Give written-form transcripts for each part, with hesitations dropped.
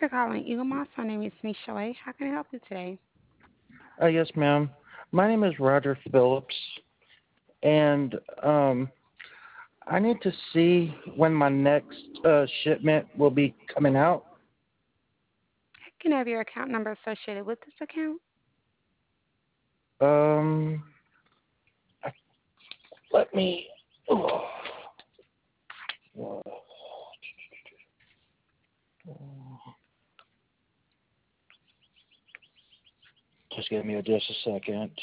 for calling Eagle Moss. My name is Michelle. How can I help you today? Yes, ma'am. My name is Roger Phillips, and I need to see when my next shipment will be coming out. Can I have your account number associated with this account? Um, let me. Oh, just give me just a second.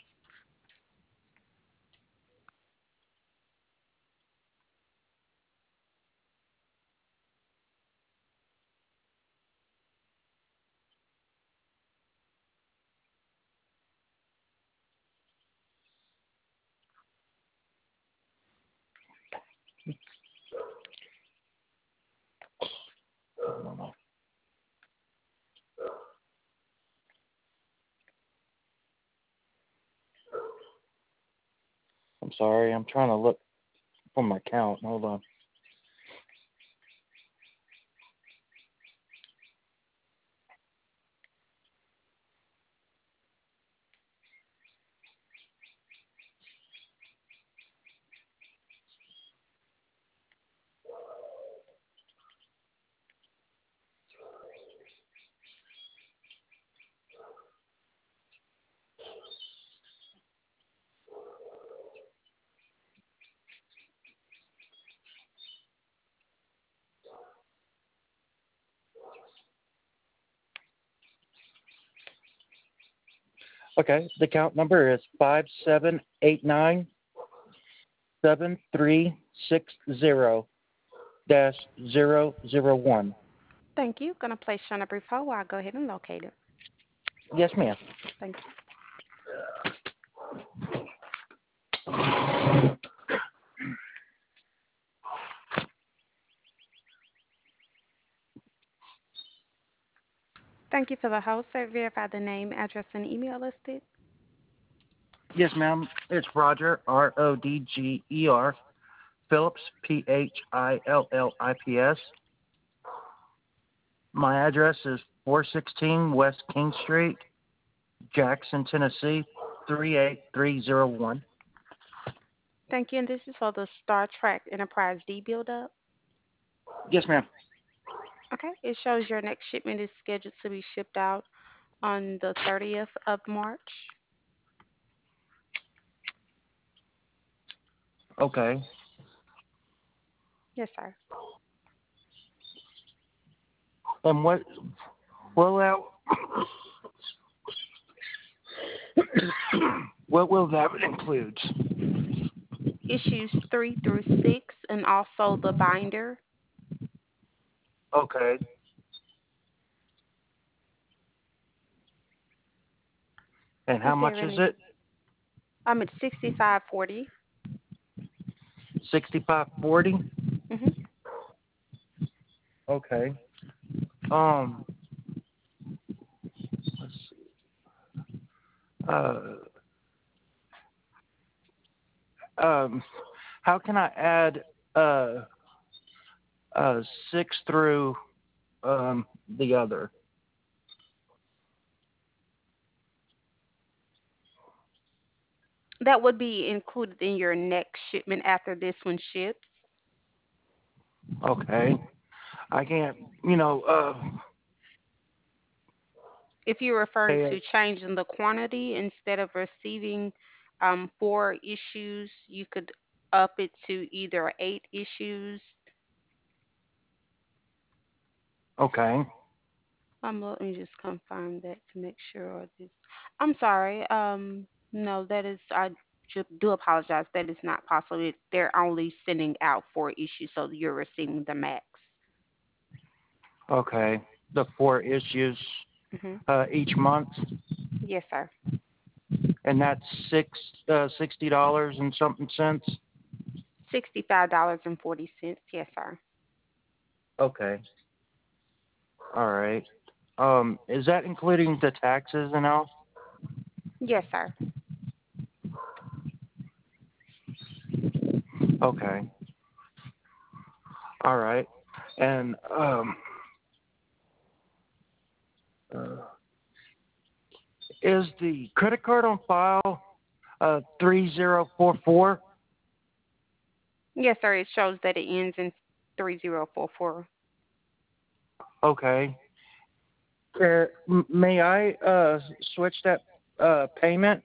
I'm sorry. I'm trying to look for my count. Hold on. Okay. The count number is 57897360-001. Thank you. Going to place you on a brief hold while I go ahead and locate it. Yes, ma'am. Thank you. Thank you for the hold, sir. Verify the name, address, and email listed. Yes, ma'am. It's Roger, Rodger, Phillips, Phillips. My address is 416 West King Street, Jackson, Tennessee, 38301. Thank you. And this is for the Star Trek Enterprise D build-up. Yes, ma'am. Okay. It shows your next shipment is scheduled to be shipped out on the 30th of March. Okay. Yes, sir. And what will that what will that include? Issues 3 through 6 and also the binder. Okay. And Is how much there is any? it? I'm at 6540. 6540. Mhm. Okay. Um. Let's see. Uh. Um. How can I add uh 6 through the other? That would be included in your next shipment after this one ships. Okay. I can't. If you're referring Pay to it. changing the quantity instead of receiving 4 issues, you could up it to either 8 issues. Okay. Let me just confirm that to make sure. This. I'm sorry. No, that is. I do apologize. That is not possible. They're only sending out 4 issues, so you're receiving the max. Okay. The 4 issues Mhm. each month, Yes, sir. and that's $60 and something cents. $65.40. Yes, sir. Okay. All right. Is that including the taxes and all? Yes, sir. Okay. All right. And Uh, is the credit card on file 3044? Yes, sir. It shows that it ends in 3044. Okay. May I switch that payment?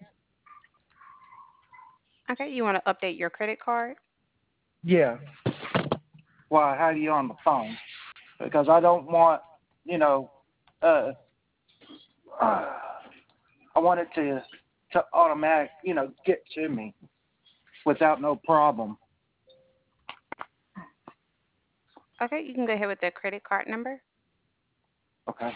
Okay, you want to update your credit card? Yeah. Well, I had you on the phone because I don't want, you know, uh, I want it to automatic, get to me without no problem. Okay, you can go ahead with the credit card number. Okay.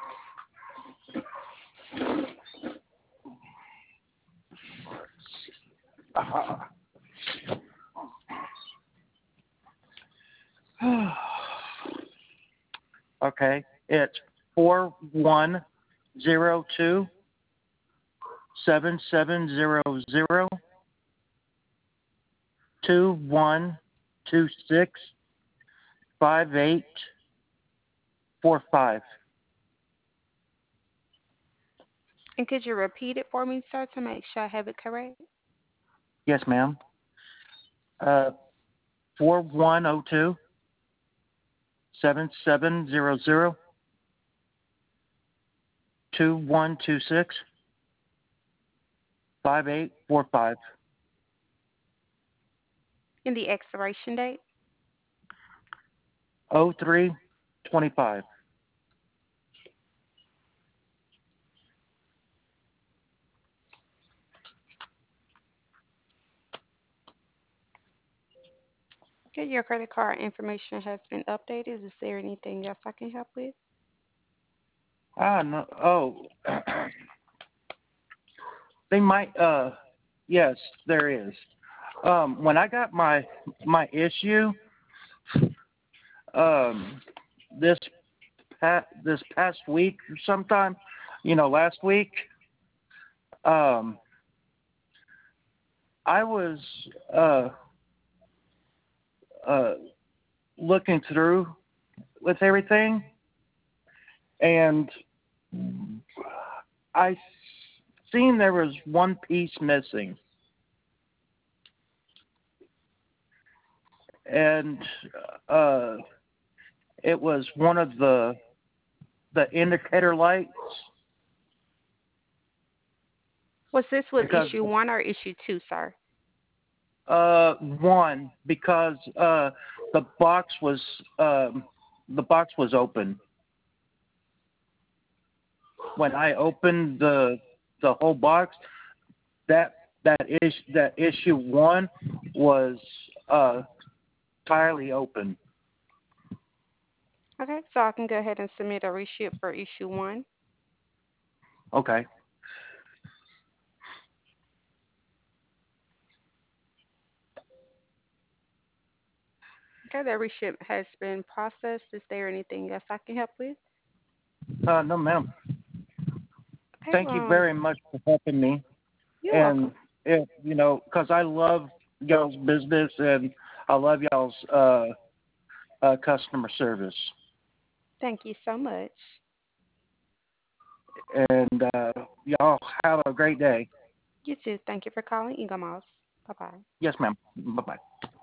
Okay. It's 4100770021265845. And could you repeat it for me, sir, to make sure I have it correct? Yes, ma'am. 4102-7700-2126-5845. And the expiration date? 0325. Okay, your credit card information has been updated. Is there anything else I can help with? No. Oh, they might. Yes, there is. When I got my issue, um, this this past week or sometime, last week, um, I was uh, uh, looking through with everything, and I seen there was one piece missing, and uh, it was one of the indicator lights. Was this with Because issue one or issue two, sir? one, because the box was open. When I opened the whole box, that issue one was entirely open. Okay, so I can go ahead and submit a reship for issue one. Okay. Okay, that reship has been processed. Is there anything else I can help with? No, ma'am. Okay, Thank you very much for helping me. you're And welcome. because I love y'all's business and I love y'all's customer service. Thank you so much. And y'all have a great day. You too. Thank you for calling Eagle Mouse. Bye bye. Yes, ma'am. Bye bye.